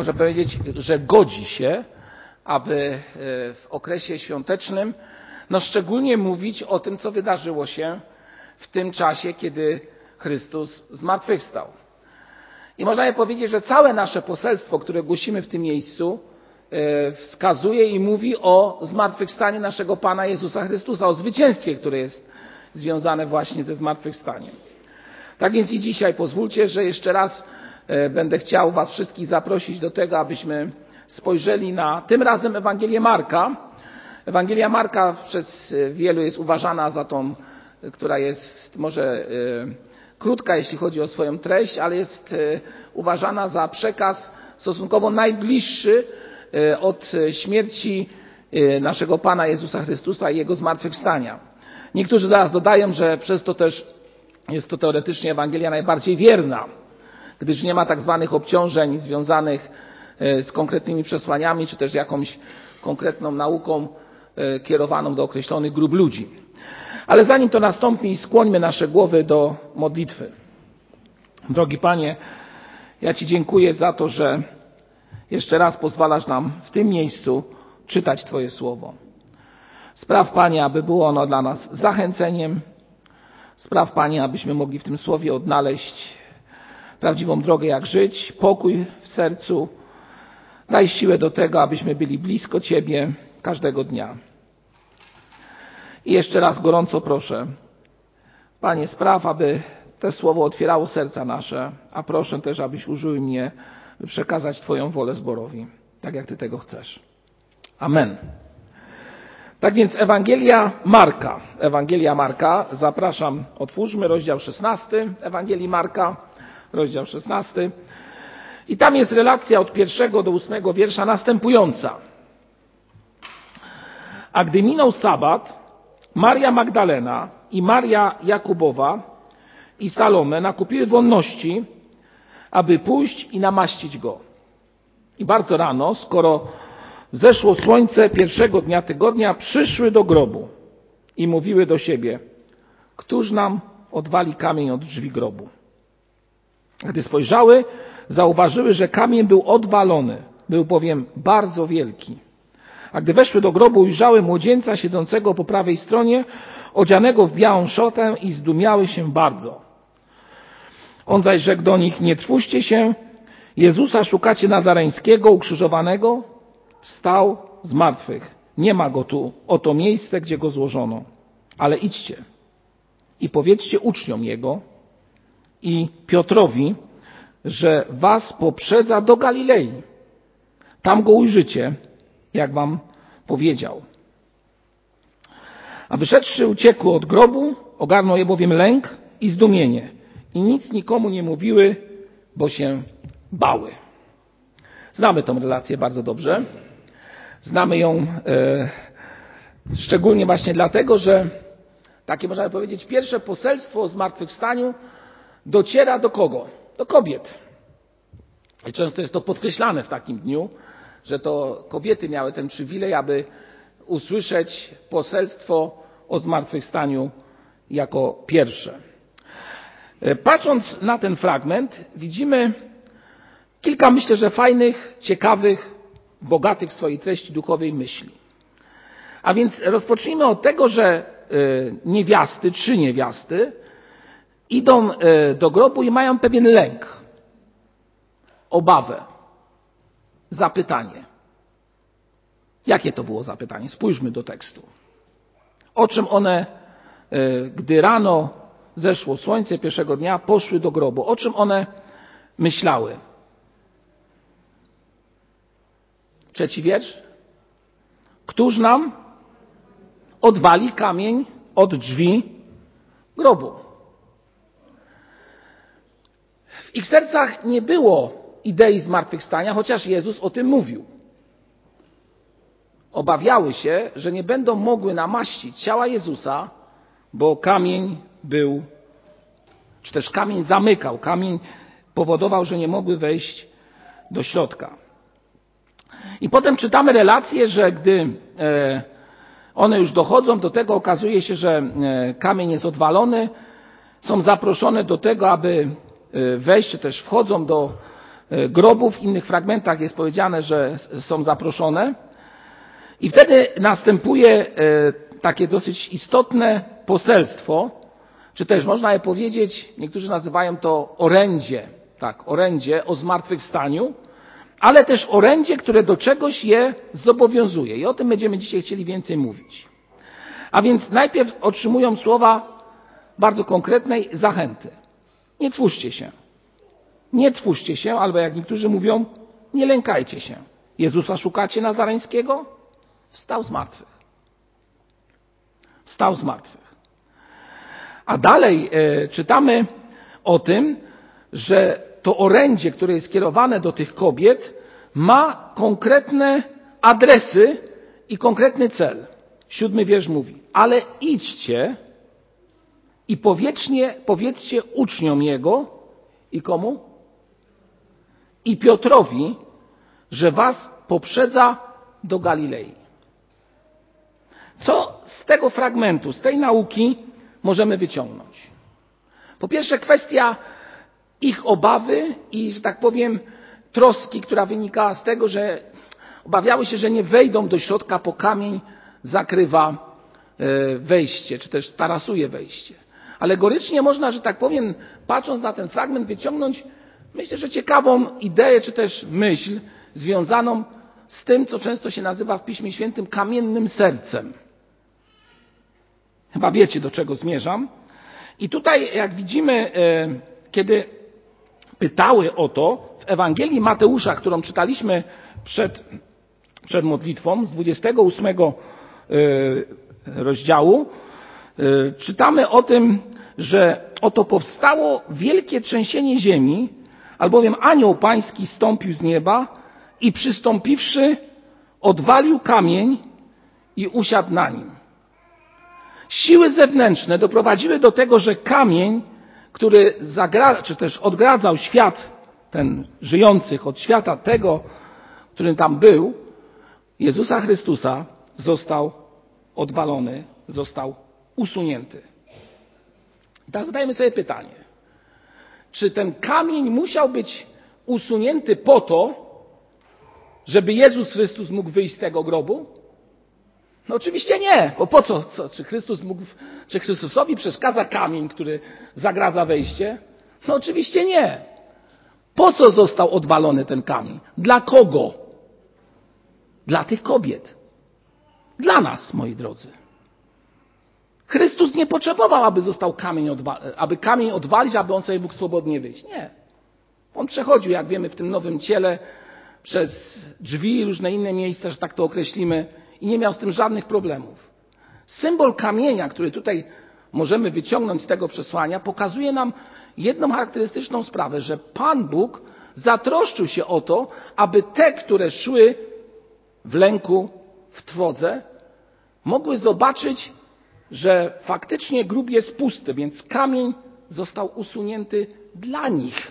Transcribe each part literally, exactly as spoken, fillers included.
można powiedzieć, że godzi się, aby w okresie świątecznym no szczególnie mówić o tym, co wydarzyło się w tym czasie, kiedy Chrystus zmartwychwstał. I można powiedzieć, że całe nasze poselstwo, które głosimy w tym miejscu, wskazuje i mówi o zmartwychwstaniu naszego Pana Jezusa Chrystusa, o zwycięstwie, które jest związane właśnie ze zmartwychwstaniem. Tak więc i dzisiaj pozwólcie, że jeszcze raz będę chciał Was wszystkich zaprosić do tego, abyśmy spojrzeli na tym razem Ewangelię Marka. Ewangelia Marka przez wielu jest uważana za tą, która jest może krótka, jeśli chodzi o swoją treść, ale jest uważana za przekaz stosunkowo najbliższy od śmierci naszego Pana Jezusa Chrystusa i Jego zmartwychwstania. Niektórzy zaraz dodają, że przez to też jest to teoretycznie Ewangelia najbardziej wierna, gdyż nie ma tak zwanych obciążeń związanych z konkretnymi przesłaniami, czy też jakąś konkretną nauką kierowaną do określonych grup ludzi. Ale zanim to nastąpi, skłońmy nasze głowy do modlitwy. Drogi Panie, ja Ci dziękuję za to, że jeszcze raz pozwalasz nam w tym miejscu czytać Twoje słowo. Spraw, Panie, aby było ono dla nas zachęceniem. Spraw, Panie, abyśmy mogli w tym słowie odnaleźć prawdziwą drogę, jak żyć, pokój w sercu. Daj siłę do tego, abyśmy byli blisko Ciebie każdego dnia. I jeszcze raz gorąco proszę, Panie, spraw, aby to słowo otwierało serca nasze, a proszę też, abyś użył mnie, by przekazać Twoją wolę zborowi, tak jak Ty tego chcesz. Amen. Tak więc Ewangelia Marka. Ewangelia Marka, zapraszam, otwórzmy rozdział szesnasty Ewangelii Marka, rozdział szesnasty. I tam jest relacja od pierwszego do ósmego wiersza następująca. A gdy minął sabat, Maria Magdalena i Maria Jakubowa i Salome nakupiły wonności, aby pójść i namaścić go. I bardzo rano, skoro zeszło słońce pierwszego dnia tygodnia, przyszły do grobu i mówiły do siebie: któż nam odwali kamień od drzwi grobu? Gdy spojrzały, zauważyły, że kamień był odwalony, był bowiem bardzo wielki. A gdy weszły do grobu, ujrzały młodzieńca siedzącego po prawej stronie, odzianego w białą szatę, i zdumiały się bardzo. On zaś rzekł do nich: nie trwóżcie się, Jezusa szukacie Nazareńskiego, ukrzyżowanego? Wstał z martwych. Nie ma go tu, oto miejsce, gdzie go złożono. Ale idźcie i powiedzcie uczniom jego i Piotrowi, że was poprzedza do Galilei. Tam go ujrzycie, jak wam powiedział. A wyszedłszy, uciekły od grobu, ogarnął je bowiem lęk i zdumienie. I nic nikomu nie mówiły, bo się bały. Znamy tę relację bardzo dobrze. Znamy ją e, szczególnie właśnie dlatego, że takie, można powiedzieć, pierwsze poselstwo o zmartwychwstaniu dociera do kogo? Do kobiet. I często jest to podkreślane w takim dniu, że to kobiety miały ten przywilej, aby usłyszeć poselstwo o zmartwychwstaniu jako pierwsze. Patrząc na ten fragment, widzimy kilka, myślę, że fajnych, ciekawych, bogatych w swojej treści duchowej myśli. A więc rozpocznijmy od tego, że niewiasty, trzy niewiasty idą do grobu i mają pewien lęk, obawę, zapytanie. Jakie to było zapytanie? Spójrzmy do tekstu. O czym one, gdy rano zeszło słońce pierwszego dnia, poszły do grobu? O czym one myślały? Trzeci wiersz. Któż nam odwali kamień od drzwi grobu? W ich sercach nie było idei zmartwychwstania, chociaż Jezus o tym mówił. Obawiały się, że nie będą mogły namaścić ciała Jezusa, bo kamień był, czy też kamień zamykał, kamień powodował, że nie mogły wejść do środka. I potem czytamy relację, że gdy one już dochodzą do tego, okazuje się, że kamień jest odwalony, są zaproszone do tego, aby wejść, czy też wchodzą do grobów. W innych fragmentach jest powiedziane, że są zaproszone. I wtedy następuje takie dosyć istotne poselstwo, czy też można je powiedzieć, niektórzy nazywają to orędzie, tak, orędzie o zmartwychwstaniu, ale też orędzie, które do czegoś je zobowiązuje. I o tym będziemy dzisiaj chcieli więcej mówić. A więc najpierw otrzymują słowa bardzo konkretnej zachęty. Nie trwóżcie się. Nie trwóżcie się, albo jak niektórzy mówią, nie lękajcie się. Jezusa szukacie Nazareńskiego? Wstał z martwych. Wstał z martwych. A dalej e, czytamy o tym, że to orędzie, które jest skierowane do tych kobiet, ma konkretne adresy i konkretny cel. Siódmy wiersz mówi, ale idźcie i powiedzcie, powiedzcie uczniom Jego i komu? I Piotrowi, że was poprzedza do Galilei. Co z tego fragmentu, z tej nauki możemy wyciągnąć? Po pierwsze kwestia ich obawy i, że tak powiem, troski, która wynikała z tego, że obawiały się, że nie wejdą do środka, bo kamień zakrywa wejście, czy też tarasuje wejście. Alegorycznie można, że tak powiem, patrząc na ten fragment, wyciągnąć, myślę, że ciekawą ideę, czy też myśl związaną z tym, co często się nazywa w Piśmie Świętym kamiennym sercem. Chyba wiecie, do czego zmierzam. I tutaj, jak widzimy, kiedy pytały o to w Ewangelii Mateusza, którą czytaliśmy przed, przed modlitwą, z dwudziestego ósmego rozdziału, czytamy o tym, że oto powstało wielkie trzęsienie ziemi, albowiem anioł pański zstąpił z nieba i przystąpiwszy odwalił kamień i usiadł na nim. Siły zewnętrzne doprowadziły do tego, że kamień, który zagra, czy też odgradzał świat ten żyjących od świata tego, który tam był, Jezusa Chrystusa, został odwalony, został usunięty. I teraz zadajmy sobie pytanie, czy ten kamień musiał być usunięty po to, żeby Jezus Chrystus mógł wyjść z tego grobu? No oczywiście nie, bo po co? co czy, Chrystus mógł, czy Chrystusowi przeszkadza kamień, który zagradza wejście? No oczywiście nie. Po co został odwalony ten kamień? Dla kogo? Dla tych kobiet. Dla nas, moi drodzy. Chrystus nie potrzebował, aby został kamień, odwa- aby kamień odwalić, aby on sobie mógł swobodnie wyjść. Nie. On przechodził, jak wiemy, w tym nowym ciele przez drzwi i różne inne miejsca, że tak to określimy, i nie miał z tym żadnych problemów. Symbol kamienia, który tutaj możemy wyciągnąć z tego przesłania, pokazuje nam jedną charakterystyczną sprawę, że Pan Bóg zatroszczył się o to, aby te, które szły w lęku, w trwodze, mogły zobaczyć, że faktycznie grób jest pusty, więc kamień został usunięty dla nich.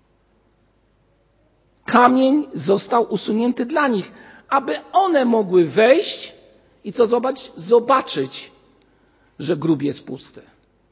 Kamień został usunięty dla nich, aby one mogły wejść i co zobaczyć? Zobaczyć, że grób jest pusty.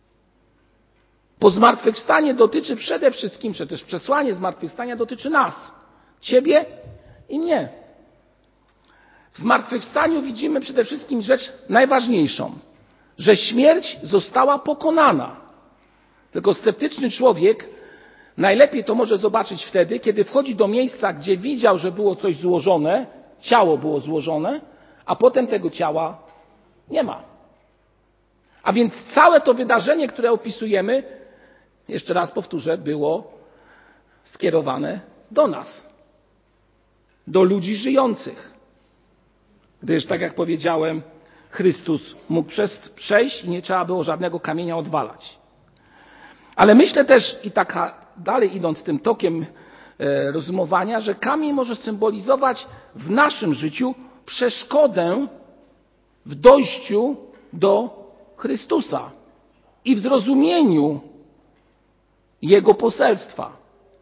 Bo zmartwychwstanie dotyczy przede wszystkim, czy też przesłanie zmartwychwstania dotyczy nas, ciebie i mnie. W zmartwychwstaniu widzimy przede wszystkim rzecz najważniejszą, że śmierć została pokonana. Tylko sceptyczny człowiek najlepiej to może zobaczyć wtedy, kiedy wchodzi do miejsca, gdzie widział, że było coś złożone, ciało było złożone, a potem tego ciała nie ma. A więc całe to wydarzenie, które opisujemy, jeszcze raz powtórzę, było skierowane do nas, do ludzi żyjących. Gdyż, tak jak powiedziałem, Chrystus mógł przez, przejść i nie trzeba było żadnego kamienia odwalać. Ale myślę też, i tak dalej idąc tym tokiem e, rozumowania, że kamień może symbolizować w naszym życiu przeszkodę w dojściu do Chrystusa i w zrozumieniu Jego poselstwa.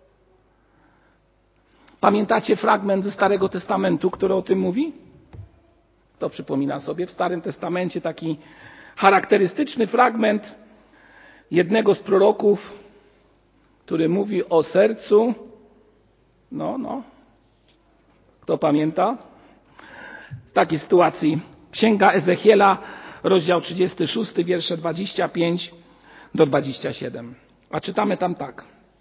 Pamiętacie fragment ze Starego Testamentu, który o tym mówi? To przypomina sobie w Starym Testamencie taki charakterystyczny fragment jednego z proroków, który mówi o sercu No, no. Kto pamięta? W takiej sytuacji Księga Ezechiela, rozdział trzydziesty szósty, wiersze dwadzieścia pięć do dwudziestego siódmego. A czytamy tam tak.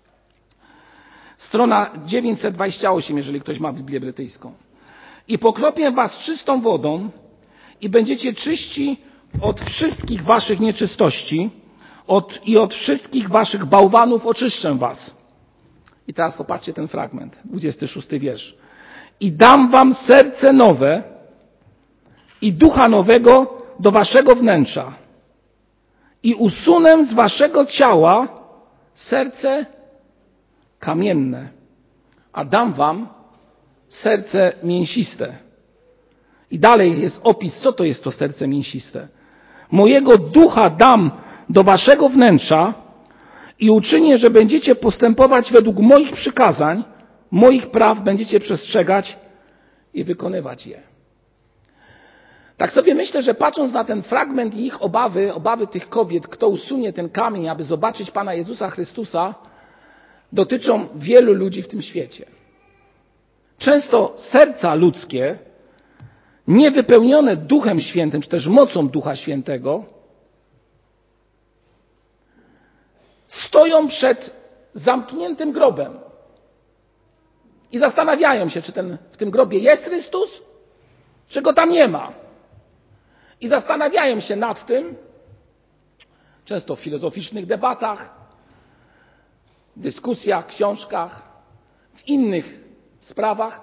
Strona dziewięćset dwadzieścia osiem, jeżeli ktoś ma Biblię brytyjską. I pokropię was czystą wodą i będziecie czyści od wszystkich waszych nieczystości od, i od wszystkich waszych bałwanów oczyszczę was. I teraz popatrzcie ten fragment, dwudziesty szósty wiersz. I dam wam serce nowe i ducha nowego do waszego wnętrza. I usunę z waszego ciała serce kamienne, a dam wam serce mięsiste. I dalej jest opis, co to jest to serce mięsiste. Mojego ducha dam do waszego wnętrza i uczynię, że będziecie postępować według moich przykazań, moich praw będziecie przestrzegać i wykonywać je. Tak sobie myślę, że patrząc na ten fragment i ich obawy, obawy tych kobiet, kto usunie ten kamień, aby zobaczyć Pana Jezusa Chrystusa, dotyczą wielu ludzi w tym świecie. Często serca ludzkie, niewypełnione Duchem Świętym, czy też mocą Ducha Świętego, stoją przed zamkniętym grobem i zastanawiają się, czy ten, w tym grobie jest Chrystus, czy go tam nie ma. I zastanawiają się nad tym, często w filozoficznych debatach, dyskusjach, książkach, w innych sprawach,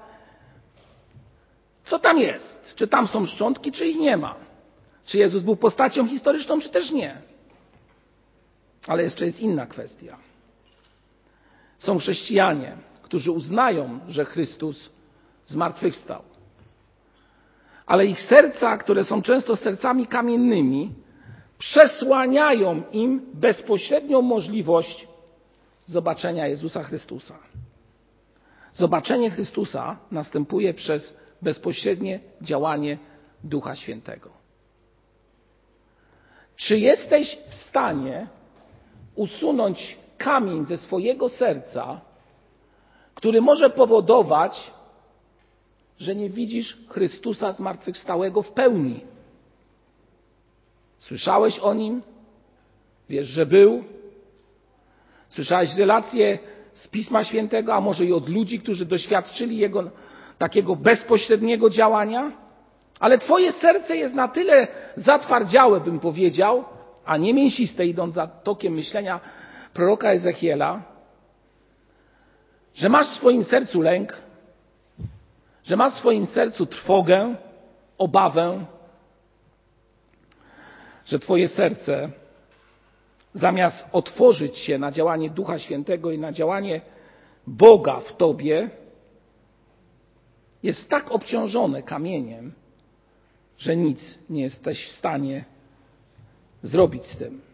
co tam jest. Czy tam są szczątki, czy ich nie ma. Czy Jezus był postacią historyczną, czy też nie. Ale jeszcze jest inna kwestia. Są chrześcijanie, którzy uznają, że Chrystus zmartwychwstał. Ale ich serca, które są często sercami kamiennymi, przesłaniają im bezpośrednią możliwość zobaczenia Jezusa Chrystusa. Zobaczenie Chrystusa następuje przez bezpośrednie działanie Ducha Świętego. Czy jesteś w stanie usunąć kamień ze swojego serca, który może powodować, że nie widzisz Chrystusa zmartwychwstałego w pełni? Słyszałeś o Nim? Wiesz, że był? Słyszałeś relacje z Pisma Świętego, a może i od ludzi, którzy doświadczyli Jego takiego bezpośredniego działania? Ale twoje serce jest na tyle zatwardziałe, bym powiedział, a nie mięsiste, idąc za tokiem myślenia proroka Ezechiela, że masz w swoim sercu lęk, że masz w swoim sercu trwogę, obawę, że twoje serce zamiast otworzyć się na działanie Ducha Świętego i na działanie Boga w tobie, jest tak obciążone kamieniem, że nic nie jesteś w stanie zrobić z tym.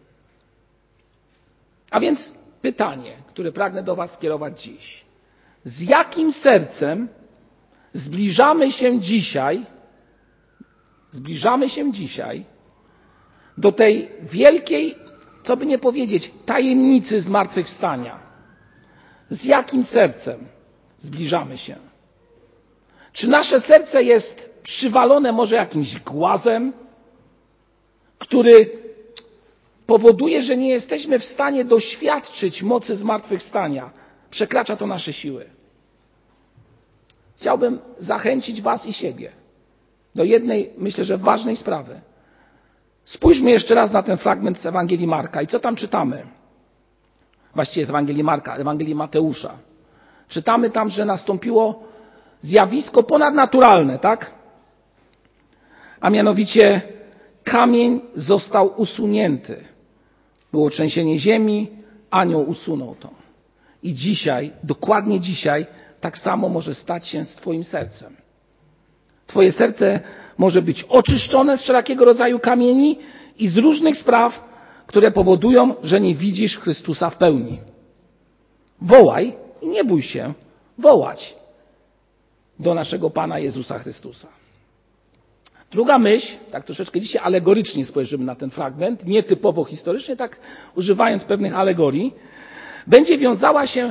A więc pytanie, które pragnę do was skierować dziś. Z jakim sercem zbliżamy się dzisiaj, zbliżamy się dzisiaj do tej wielkiej, co by nie powiedzieć, tajemnicy zmartwychwstania? Z jakim sercem zbliżamy się? Czy nasze serce jest przywalone może jakimś głazem, który powoduje, że nie jesteśmy w stanie doświadczyć mocy zmartwychwstania? Przekracza to nasze siły. Chciałbym zachęcić was i siebie do jednej, myślę, że ważnej sprawy. Spójrzmy jeszcze raz na ten fragment z Ewangelii Marka. I co tam czytamy? Właściwie z Ewangelii Marka, Ewangelii Mateusza. Czytamy tam, że nastąpiło zjawisko ponadnaturalne, tak? A mianowicie kamień został usunięty. Było trzęsienie ziemi, anioł usunął to. I dzisiaj, dokładnie dzisiaj, tak samo może stać się z twoim sercem. Twoje serce może być oczyszczone z wszelkiego rodzaju kamieni i z różnych spraw, które powodują, że nie widzisz Chrystusa w pełni. Wołaj i nie bój się wołać do naszego Pana Jezusa Chrystusa. Druga myśl, tak troszeczkę dzisiaj alegorycznie spojrzymy na ten fragment, nietypowo historycznie, tak używając pewnych alegorii, będzie wiązała się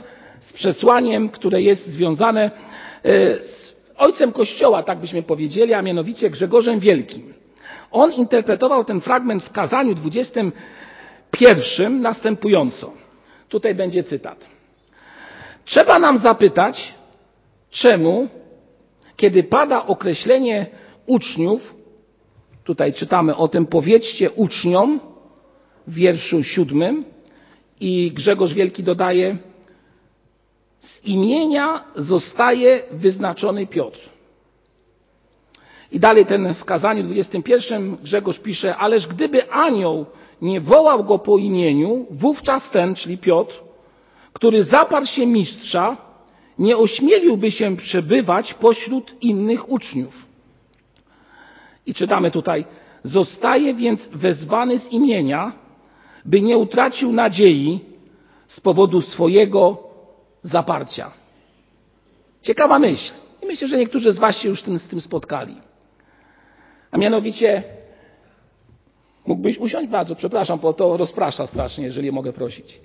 z przesłaniem, które jest związane z ojcem Kościoła, tak byśmy powiedzieli, a mianowicie Grzegorzem Wielkim. On interpretował ten fragment w kazaniu dwudziestym pierwszym następująco. Tutaj będzie cytat. Trzeba nam zapytać, czemu, kiedy pada określenie uczniów, tutaj czytamy o tym, powiedzcie uczniom w wierszu siódmym i Grzegorz Wielki dodaje, z imienia zostaje wyznaczony Piotr. I dalej ten w kazaniu dwudziestym pierwszym Grzegorz pisze, ależ gdyby anioł nie wołał go po imieniu, wówczas ten, czyli Piotr, który zaparł się mistrza, nie ośmieliłby się przebywać pośród innych uczniów. I czytamy tutaj, zostaje więc wezwany z imienia, by nie utracił nadziei z powodu swojego zaparcia. Ciekawa myśl. I myślę, że niektórzy z was się już z tym spotkali. A mianowicie, mógłbyś usiąść? Bardzo przepraszam, bo to rozprasza strasznie, jeżeli mogę prosić.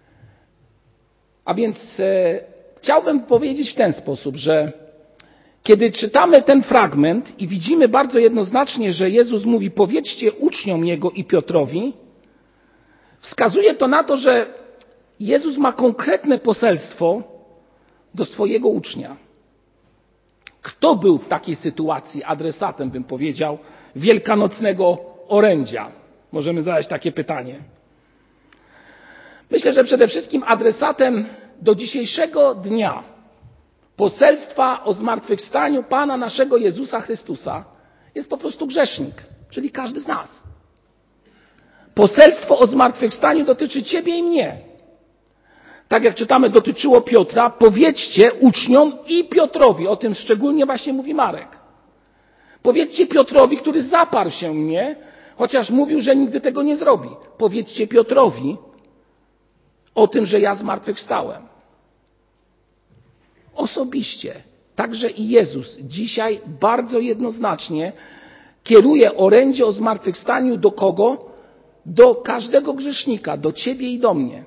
A więc e, chciałbym powiedzieć w ten sposób, że kiedy czytamy ten fragment i widzimy bardzo jednoznacznie, że Jezus mówi, powiedzcie uczniom Jego i Piotrowi, wskazuje to na to, że Jezus ma konkretne poselstwo do swojego ucznia. Kto był w takiej sytuacji adresatem, bym powiedział, wielkanocnego orędzia? Możemy zadać takie pytanie. Myślę, że przede wszystkim adresatem do dzisiejszego dnia poselstwa o zmartwychwstaniu Pana naszego Jezusa Chrystusa jest po prostu grzesznik, czyli każdy z nas. Poselstwo o zmartwychwstaniu dotyczy ciebie i mnie. Tak jak czytamy, dotyczyło Piotra, powiedzcie uczniom i Piotrowi, o tym szczególnie właśnie mówi Marek. Powiedzcie Piotrowi, który zaparł się mnie, chociaż mówił, że nigdy tego nie zrobi. Powiedzcie Piotrowi o tym, że ja zmartwychwstałem. Osobiście, także i Jezus dzisiaj bardzo jednoznacznie kieruje orędzie o zmartwychwstaniu do kogo? Do każdego grzesznika, do ciebie i do mnie.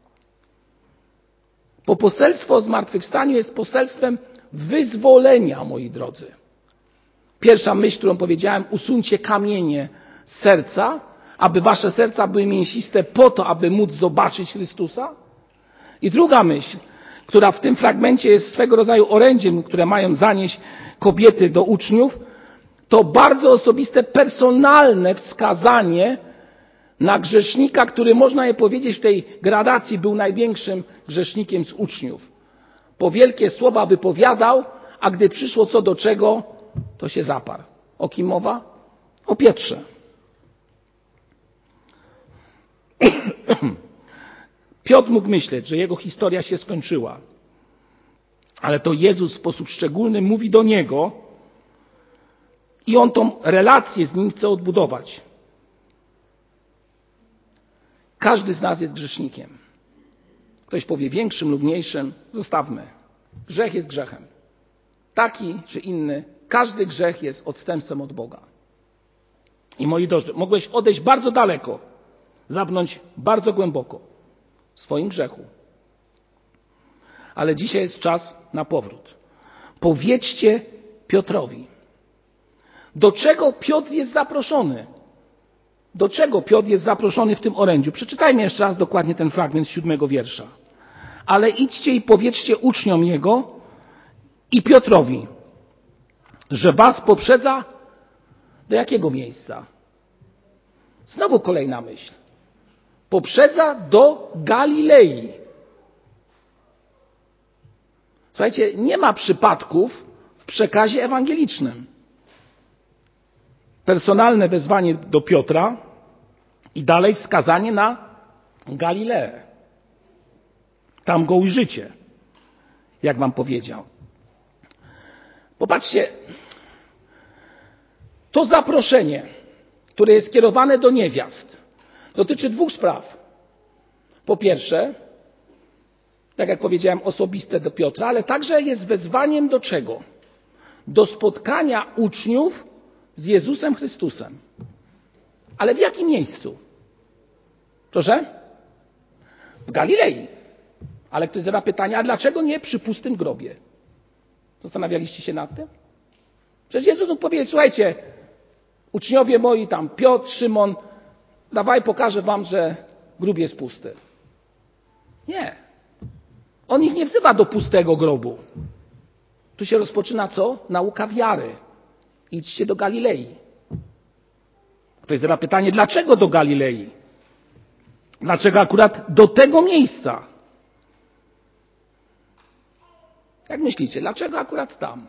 Bo poselstwo o zmartwychwstaniu jest poselstwem wyzwolenia, moi drodzy. Pierwsza myśl, którą powiedziałem, usuńcie kamienie z serca, aby wasze serca były mięsiste po to, aby móc zobaczyć Chrystusa. I druga myśl, która w tym fragmencie jest swego rodzaju orędziem, które mają zanieść kobiety do uczniów, to bardzo osobiste, personalne wskazanie na grzesznika, który można je powiedzieć w tej gradacji był największym grzesznikiem z uczniów. Po wielkie słowa wypowiadał, a gdy przyszło co do czego, to się zaparł. O kim mowa? O Piotrze. Piotr mógł myśleć, że jego historia się skończyła. Ale to Jezus w sposób szczególny mówi do niego i on tą relację z nim chce odbudować. Każdy z nas jest grzesznikiem. Ktoś powie większym lub mniejszym, zostawmy. Grzech jest grzechem. Taki czy inny, każdy grzech jest odstępstwem od Boga. I moi drodzy, mogłeś odejść bardzo daleko, zabrnąć bardzo głęboko w swoim grzechu. Ale dzisiaj jest czas na powrót. Powiedzcie Piotrowi, do czego Piotr jest zaproszony. Do czego Piotr jest zaproszony w tym orędziu? Przeczytajmy jeszcze raz dokładnie ten fragment z siódmego wiersza. Ale idźcie i powiedzcie uczniom Jego i Piotrowi, że was poprzedza do jakiego miejsca? Znowu kolejna myśl. Poprzedza do Galilei. Słuchajcie, nie ma przypadków w przekazie ewangelicznym. Personalne wezwanie do Piotra i dalej wskazanie na Galileę. Tam go ujrzycie, jak wam powiedział. Popatrzcie, to zaproszenie, które jest skierowane do niewiast, dotyczy dwóch spraw. Po pierwsze, tak jak powiedziałem, osobiste do Piotra, ale także jest wezwaniem do czego? Do spotkania uczniów z Jezusem Chrystusem. Ale w jakim miejscu? Proszę? W Galilei. Ale ktoś zada pytanie, a dlaczego nie przy pustym grobie? Zastanawialiście się nad tym? Przecież Jezus mógł powiedzieć, słuchajcie, uczniowie moi tam, Piotr, Szymon, dawaj pokażę wam, że grób jest pusty. Nie. On ich nie wzywa do pustego grobu. Tu się rozpoczyna co? Nauka wiary. Idźcie do Galilei. Ktoś zada pytanie, dlaczego do Galilei? Dlaczego akurat do tego miejsca? Jak myślicie, dlaczego akurat tam?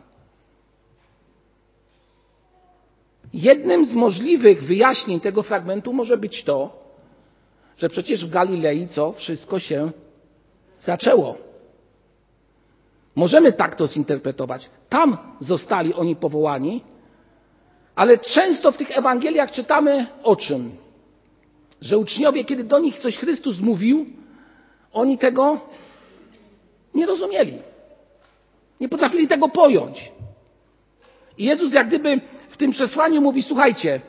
Jednym z możliwych wyjaśnień tego fragmentu może być to, że przecież w Galilei co? Wszystko się zaczęło. Możemy tak to zinterpretować. Tam zostali oni powołani, ale często w tych Ewangeliach czytamy o czym? Że uczniowie, kiedy do nich coś Chrystus mówił, oni tego nie rozumieli. Nie potrafili tego pojąć. I Jezus jak gdyby w tym przesłaniu mówi, słuchajcie,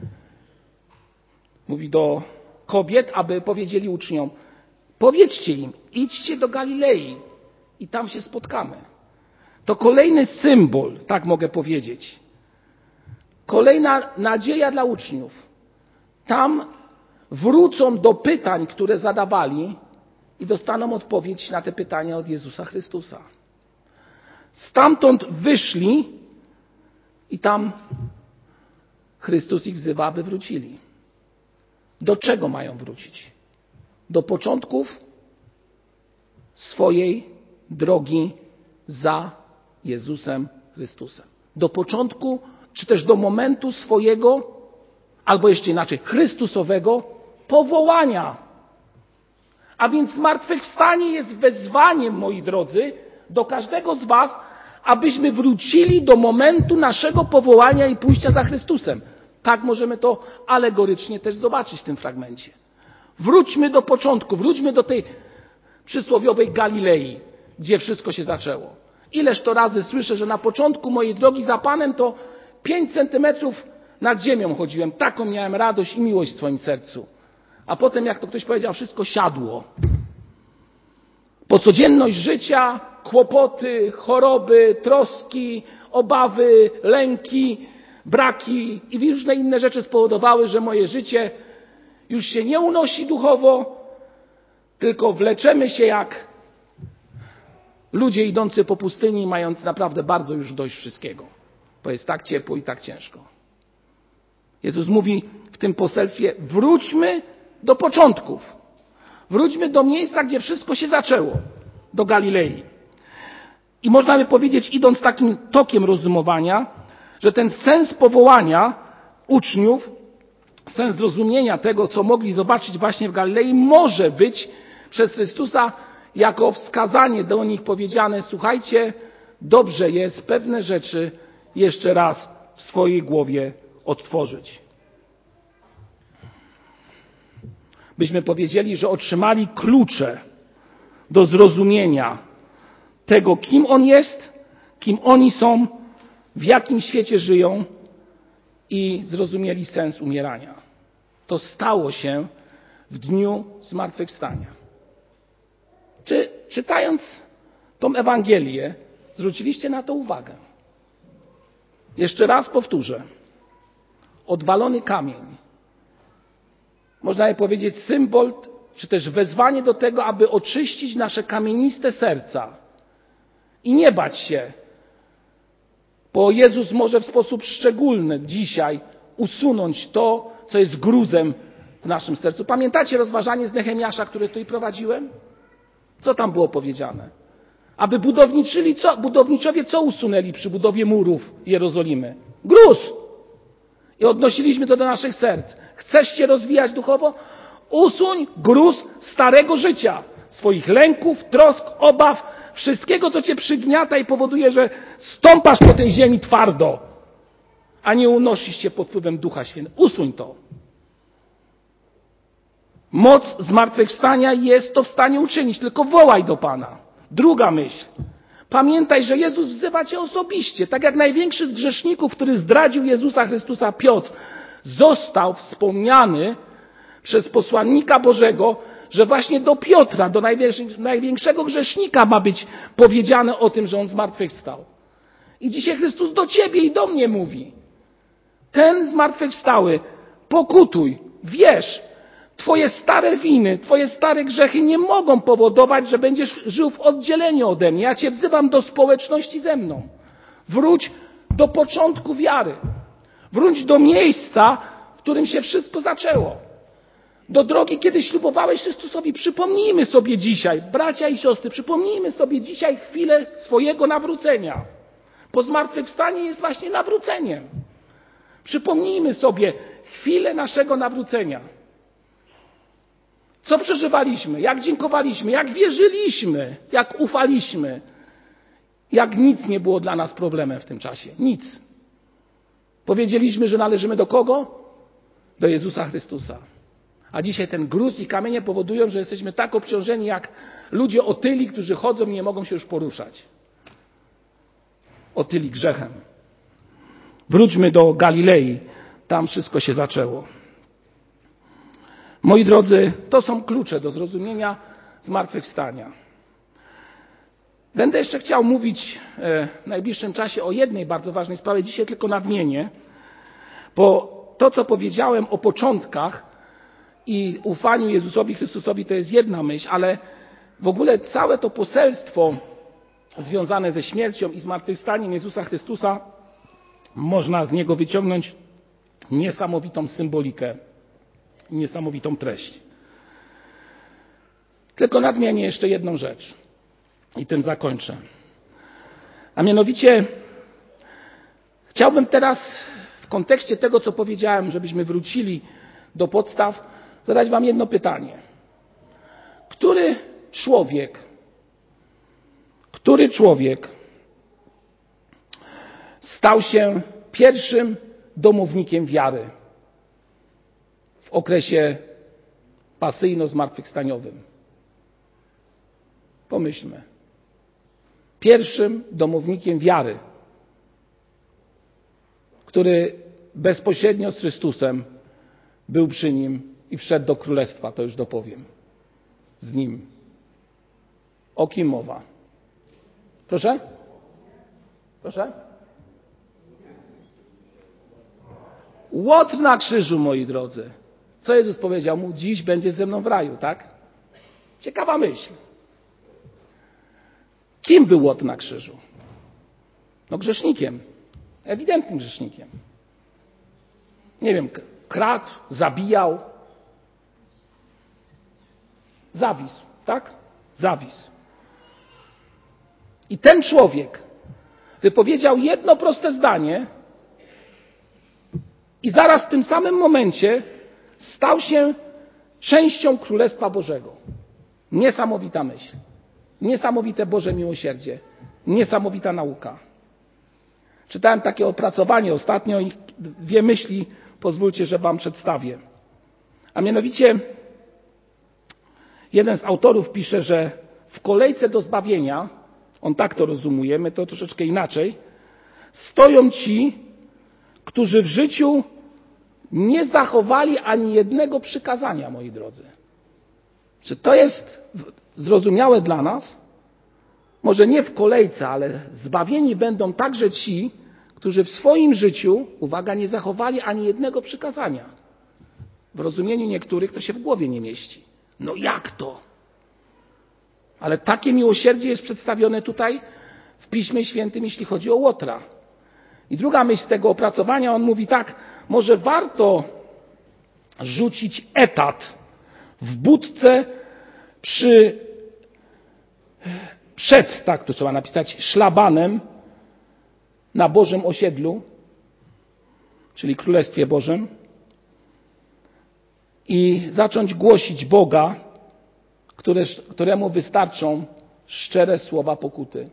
mówi do kobiet, aby powiedzieli uczniom, powiedzcie im, idźcie do Galilei i tam się spotkamy. To kolejny symbol, tak mogę powiedzieć. Kolejna nadzieja dla uczniów. Tam wrócą do pytań, które zadawali i dostaną odpowiedź na te pytania od Jezusa Chrystusa. Stamtąd wyszli i tam Chrystus ich wzywa, aby wrócili. Do czego mają wrócić? Do początków swojej drogi za Jezusem Chrystusem. Do początku, czy też do momentu swojego, albo jeszcze inaczej, Chrystusowego powołania. A więc zmartwychwstanie jest wezwaniem, moi drodzy, do każdego z was, abyśmy wrócili do momentu naszego powołania i pójścia za Chrystusem. Tak możemy to alegorycznie też zobaczyć w tym fragmencie. Wróćmy do początku, wróćmy do tej przysłowiowej Galilei, gdzie wszystko się zaczęło. Ileż to razy słyszę, że na początku mojej drogi za Panem to pięć centymetrów nad ziemią chodziłem. Taką miałem radość i miłość w swoim sercu. A potem, jak to ktoś powiedział, wszystko siadło. Bo codzienność życia, kłopoty, choroby, troski, obawy, lęki, braki i różne inne rzeczy spowodowały, że moje życie już się nie unosi duchowo, tylko wleczemy się jak ludzie idący po pustyni, mając naprawdę bardzo już dość wszystkiego. Bo jest tak ciepło i tak ciężko. Jezus mówi w tym poselstwie, wróćmy do początków. Wróćmy do miejsca, gdzie wszystko się zaczęło. Do Galilei. I można by powiedzieć, idąc takim tokiem rozumowania, że ten sens powołania uczniów, sens zrozumienia tego, co mogli zobaczyć właśnie w Galilei, może być przez Chrystusa jako wskazanie do nich powiedziane, słuchajcie, dobrze jest pewne rzeczy jeszcze raz w swojej głowie odtworzyć. Byśmy powiedzieli, że otrzymali klucze do zrozumienia tego, kim On jest, kim oni są, w jakim świecie żyją i zrozumieli sens umierania. To stało się w dniu zmartwychwstania. Czy czytając tą Ewangelię, zwróciliście na to uwagę? Jeszcze raz powtórzę. Odwalony kamień. Można by powiedzieć symbol, czy też wezwanie do tego, aby oczyścić nasze kamieniste serca i nie bać się, bo Jezus może w sposób szczególny dzisiaj usunąć to, co jest gruzem w naszym sercu. Pamiętacie rozważanie z Nehemiasza, które tutaj prowadziłem? Co tam było powiedziane? Aby budowniczyli co, budowniczowie co usunęli przy budowie murów Jerozolimy? Gruz! I odnosiliśmy to do naszych serc. Chcesz się rozwijać duchowo? Usuń gruz starego życia. Swoich lęków, trosk, obaw, wszystkiego, co cię przygniata i powoduje, że stąpasz po tej ziemi twardo, a nie unosisz się pod wpływem Ducha Świętego. Usuń to. Moc zmartwychwstania jest to w stanie uczynić, tylko wołaj do Pana. Druga myśl. Pamiętaj, że Jezus wzywa cię osobiście. Tak jak największy z grzeszników, który zdradził Jezusa Chrystusa, Piotr, został wspomniany przez posłannika Bożego, że właśnie do Piotra, do największego grzesznika ma być powiedziane o tym, że on zmartwychwstał. I dzisiaj Chrystus do ciebie i do mnie mówi. Ten zmartwychwstały, pokutuj, wierz. Twoje stare winy, twoje stare grzechy nie mogą powodować, że będziesz żył w oddzieleniu ode mnie. Ja cię wzywam do społeczności ze mną. Wróć do początku wiary. Wróć do miejsca, w którym się wszystko zaczęło. Do drogi, kiedy ślubowałeś Chrystusowi. Przypomnijmy sobie dzisiaj, bracia i siostry, przypomnijmy sobie dzisiaj chwilę swojego nawrócenia. Bo zmartwychwstanie jest właśnie nawróceniem. Przypomnijmy sobie chwilę naszego nawrócenia. Co przeżywaliśmy, jak dziękowaliśmy, jak wierzyliśmy, jak ufaliśmy, jak nic nie było dla nas problemem w tym czasie. Nic. Powiedzieliśmy, że należymy do kogo? Do Jezusa Chrystusa. A dzisiaj ten gruz i kamienie powodują, że jesteśmy tak obciążeni jak ludzie otyli, którzy chodzą i nie mogą się już poruszać. Otyli grzechem. Wróćmy do Galilei. Tam wszystko się zaczęło. Moi drodzy, to są klucze do zrozumienia zmartwychwstania. Będę jeszcze chciał mówić w najbliższym czasie o jednej bardzo ważnej sprawie. Dzisiaj tylko nadmienię, bo to, co powiedziałem o początkach i ufaniu Jezusowi Chrystusowi, to jest jedna myśl, ale w ogóle całe to poselstwo związane ze śmiercią i zmartwychwstaniem Jezusa Chrystusa, można z niego wyciągnąć niesamowitą symbolikę, niesamowitą treść. Tylko nadmienię jeszcze jedną rzecz i tym zakończę. A mianowicie chciałbym teraz w kontekście tego, co powiedziałem, żebyśmy wrócili do podstaw, zadać wam jedno pytanie. Który człowiek, który człowiek stał się pierwszym domownikiem wiary w okresie pasyjno-zmartwychwstaniowym? Pomyślmy. Pierwszym domownikiem wiary, który bezpośrednio z Chrystusem był przy Nim i wszedł do Królestwa, to już dopowiem. Z Nim. O kim mowa? Proszę? Proszę? Łotr na krzyżu, moi drodzy. Co Jezus powiedział mu? Dziś będziesz ze mną w raju, tak? Ciekawa myśl. Kim był Łotr na krzyżu? No grzesznikiem. Ewidentnym grzesznikiem. Nie wiem, kradł, zabijał. Zawisł, tak? Zawisł. I ten człowiek wypowiedział jedno proste zdanie i zaraz w tym samym momencie stał się częścią Królestwa Bożego. Niesamowita myśl. Niesamowite Boże miłosierdzie. Niesamowita nauka. Czytałem takie opracowanie ostatnio i dwie myśli pozwólcie, że wam przedstawię. A mianowicie jeden z autorów pisze, że w kolejce do zbawienia, on tak to rozumuje, my to troszeczkę inaczej, stoją ci, którzy w życiu nie zachowali ani jednego przykazania, moi drodzy. Czy to jest zrozumiałe dla nas? Może nie w kolejce, ale zbawieni będą także ci, którzy w swoim życiu, uwaga, nie zachowali ani jednego przykazania. W rozumieniu niektórych to się w głowie nie mieści. No jak to? Ale takie miłosierdzie jest przedstawione tutaj w Piśmie Świętym, jeśli chodzi o Łotra. I druga myśl z tego opracowania, on mówi tak, może warto rzucić etat w budce przy, przed, tak to trzeba napisać, szlabanem na Bożym osiedlu, czyli Królestwie Bożym, i zacząć głosić Boga, które, któremu wystarczą szczere słowa pokuty.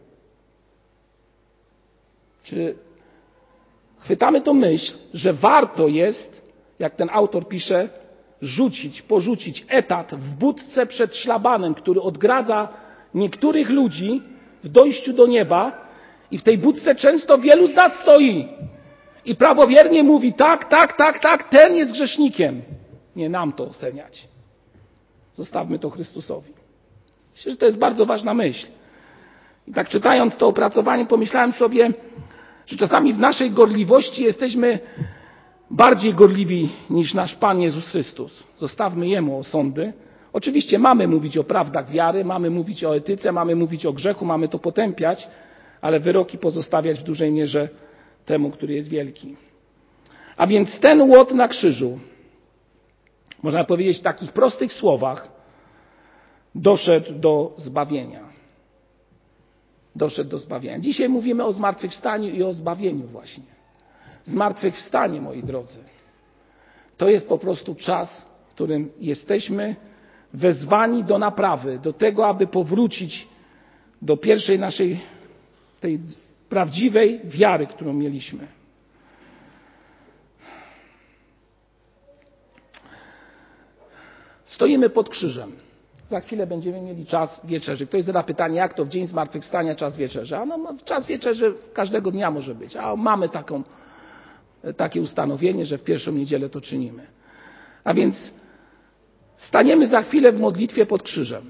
Czy chwytamy tą myśl, że warto jest, jak ten autor pisze, rzucić, porzucić etat w budce przed szlabanem, który odgradza niektórych ludzi w dojściu do nieba, i w tej budce często wielu z nas stoi i prawowiernie mówi tak, tak, tak, tak, ten jest grzesznikiem. Nie nam to oceniać. Zostawmy to Chrystusowi. Myślę, że to jest bardzo ważna myśl. I tak czytając to opracowanie, pomyślałem sobie, że czasami w naszej gorliwości jesteśmy bardziej gorliwi niż nasz Pan Jezus Chrystus. Zostawmy Jemu osądy. Oczywiście mamy mówić o prawdach wiary, mamy mówić o etyce, mamy mówić o grzechu, mamy to potępiać, ale wyroki pozostawiać w dużej mierze temu, który jest wielki. A więc ten łot na krzyżu, można powiedzieć w takich prostych słowach, doszedł do zbawienia. Doszedł do zbawienia. Dzisiaj mówimy o zmartwychwstaniu i o zbawieniu właśnie. Zmartwychwstanie, moi drodzy, to jest po prostu czas, w którym jesteśmy wezwani do naprawy, do tego, aby powrócić do pierwszej naszej, tej prawdziwej wiary, którą mieliśmy. Stoimy pod krzyżem. Za chwilę będziemy mieli czas wieczerzy. Ktoś zada pytanie, jak to w dzień zmartwychwstania czas wieczerzy? A no, czas wieczerzy każdego dnia może być, a mamy taką, takie ustanowienie, że w pierwszą niedzielę to czynimy. A więc staniemy za chwilę w modlitwie pod krzyżem.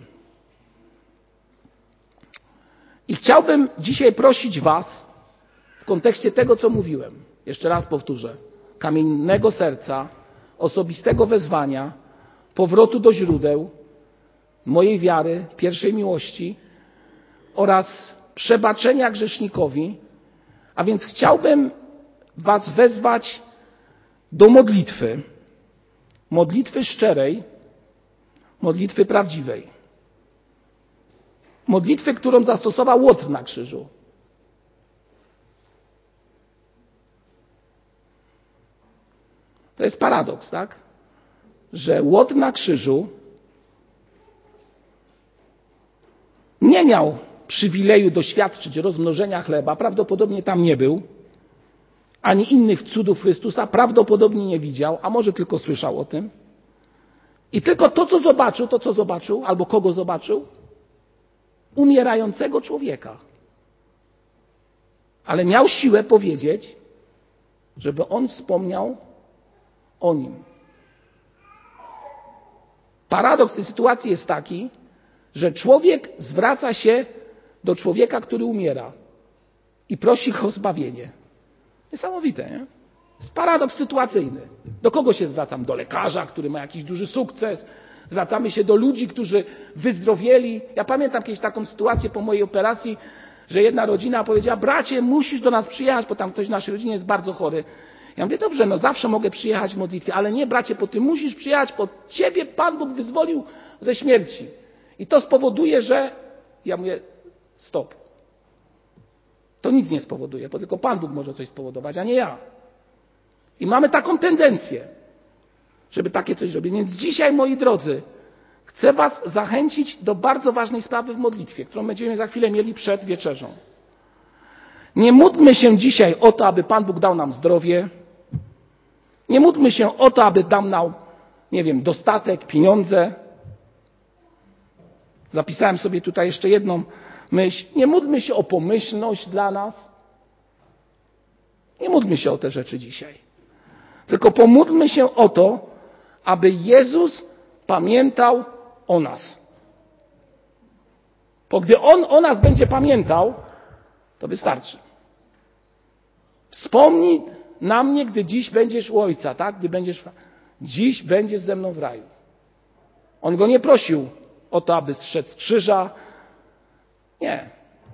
I chciałbym dzisiaj prosić was w kontekście tego, co mówiłem, jeszcze raz powtórzę, kamiennego serca, osobistego wezwania, powrotu do źródeł mojej wiary, pierwszej miłości oraz przebaczenia grzesznikowi. A więc chciałbym was wezwać do modlitwy. Modlitwy szczerej, modlitwy prawdziwej. Modlitwy, którą zastosował Łotr na krzyżu. To jest paradoks, tak? Że Łotr na krzyżu nie miał przywileju doświadczyć rozmnożenia chleba, prawdopodobnie tam nie był, ani innych cudów Chrystusa prawdopodobnie nie widział, a może tylko słyszał o tym. I tylko to, co zobaczył, to co zobaczył, albo kogo zobaczył? Umierającego człowieka. Ale miał siłę powiedzieć, żeby on wspomniał o nim. Paradoks tej sytuacji jest taki, że człowiek zwraca się do człowieka, który umiera i prosi go o zbawienie. Niesamowite, nie? To jest paradoks sytuacyjny. Do kogo się zwracam? Do lekarza, który ma jakiś duży sukces. Zwracamy się do ludzi, którzy wyzdrowieli. Ja pamiętam kiedyś taką sytuację po mojej operacji, że jedna rodzina powiedziała, bracie, musisz do nas przyjechać, bo tam ktoś w naszej rodzinie jest bardzo chory. Ja mówię, dobrze, no zawsze mogę przyjechać w modlitwie, ale nie, bracie, bo ty musisz przyjechać, bo ciebie Pan Bóg wyzwolił ze śmierci. I to spowoduje, że... Ja mówię, stop. To nic nie spowoduje, bo tylko Pan Bóg może coś spowodować, a nie ja. I mamy taką tendencję, żeby takie coś robić. Więc dzisiaj, moi drodzy, chcę was zachęcić do bardzo ważnej sprawy w modlitwie, którą będziemy za chwilę mieli przed wieczerzą. Nie módlmy się dzisiaj o to, aby Pan Bóg dał nam zdrowie. Nie módlmy się o to, aby dał nam, nie wiem, dostatek, pieniądze. Zapisałem sobie tutaj jeszcze jedną myśl. Nie módlmy się o pomyślność dla nas. Nie módlmy się o te rzeczy dzisiaj. Tylko pomódlmy się o to, aby Jezus pamiętał o nas. Bo gdy On o nas będzie pamiętał, to wystarczy. Wspomnij na mnie, gdy dziś będziesz u Ojca, tak? Gdy będziesz... Dziś będziesz ze mną w raju. On go nie prosił o to, aby zszedł z krzyża. Nie.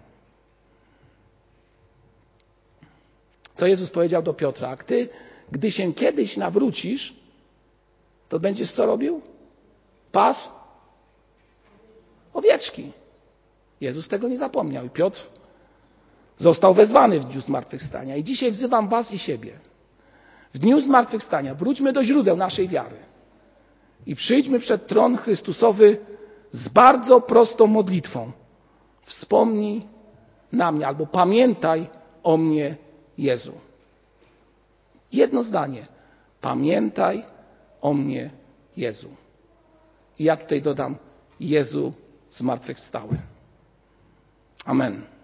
Co Jezus powiedział do Piotra? A ty, gdy się kiedyś nawrócisz, to będziesz co robił? Pasł owieczki. Jezus tego nie zapomniał. I Piotr został wezwany w dniu zmartwychwstania. I dzisiaj wzywam was i siebie. W dniu zmartwychwstania wróćmy do źródeł naszej wiary. I przyjdźmy przed tron Chrystusowy z bardzo prostą modlitwą. Wspomnij na mnie, albo pamiętaj o mnie, Jezu. Jedno zdanie. Pamiętaj o mnie, Jezu. I ja tutaj dodam, Jezu zmartwychwstały. Amen.